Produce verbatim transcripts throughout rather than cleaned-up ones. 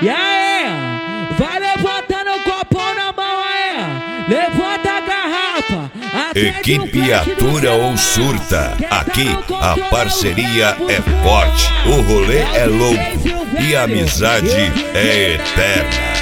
E aí, vai levantando o copão na mão aí, levanta a garrafa. Equipe Atura ou Surta, aqui a parceria é forte, o rolê é louco e a amizade é eterna.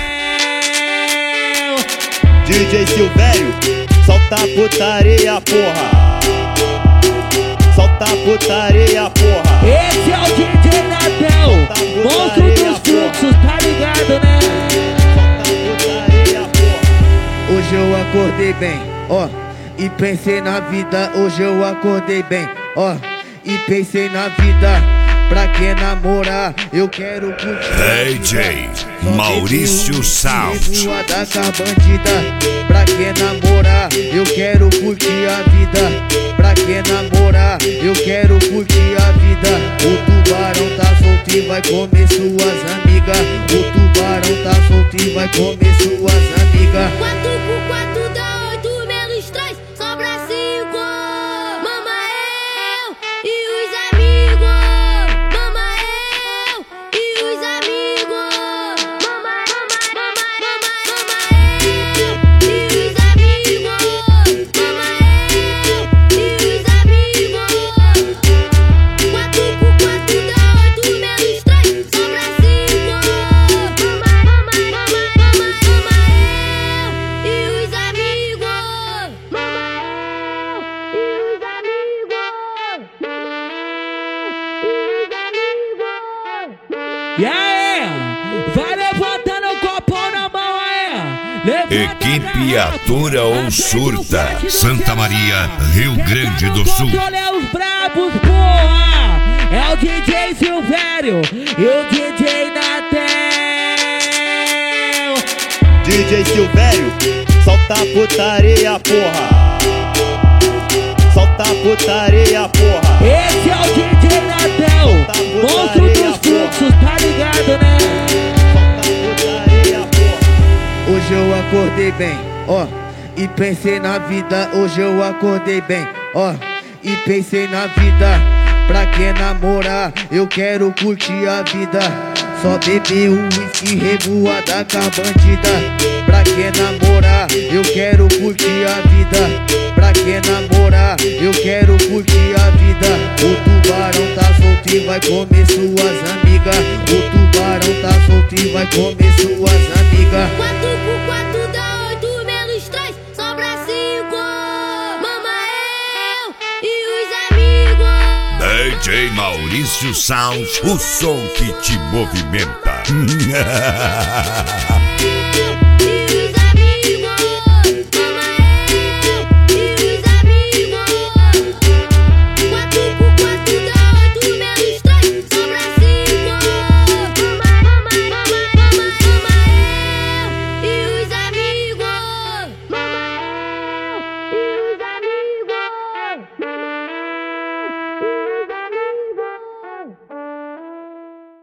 D J Silvério, solta a putaria, porra. Solta a putaria, porra. Esse é o D J Natel, monstro dos fluxos, tá ligado, né? Solta a putaria, porra. Hoje eu acordei bem, ó, e pensei na vida. Hoje eu acordei bem, ó, e pensei na vida. Pra quem namorar, eu quero curtir. D J Maurício Sound. Rua da bandida. Pra quem namorar, eu quero curtir a vida. Pra quem namorar, eu quero curtir a vida. O tubarão tá solto e vai comer suas amigas. O tubarão tá solto e vai comer suas amigas. Quatro por quatro dá oito, menos três, sobra cinco. Mama eu e os amigos. Mama eu e os amigos. Mama, mama, mama, mama, mama eu e os amigos. Mama eu e os amigos. Quatro por quatro dá oito, menos três, sobra cinco. Mama, mama, mama, mama, mama eu e os amigos. Mama eu e os amigos. E aí, vai levantando o copão na mão aí, levanta Equipe a garrafa. Atura ou Surta, Santa Maria, Rio Grande do Sul. Controle é os brabos, porra. É o D J Silvério e o D J Natel. D J Silvério, solta a putaria, porra. Solta a putaria, porra. Esse é o D J Natel, monstro dos fluxos, tá ligado, né? Hoje eu acordei bem, ó, e pensei na vida. Hoje eu acordei bem, ó, e pensei na vida. Pra quem namorar, eu quero curtir a vida. Só beber um whisky revoada com a bandida. Pra quem namorar, eu quero curtir a vida. Pra quem namorar, eu quero curtir a vida. O tubarão tá solto e vai comer suas amigas. O tubarão tá solto e vai comer suas amigas. Quatro por quatro dá oito, menos três, sobra cinco. Mama eu e os amigos. D J Maurício Sound, o som que te movimenta.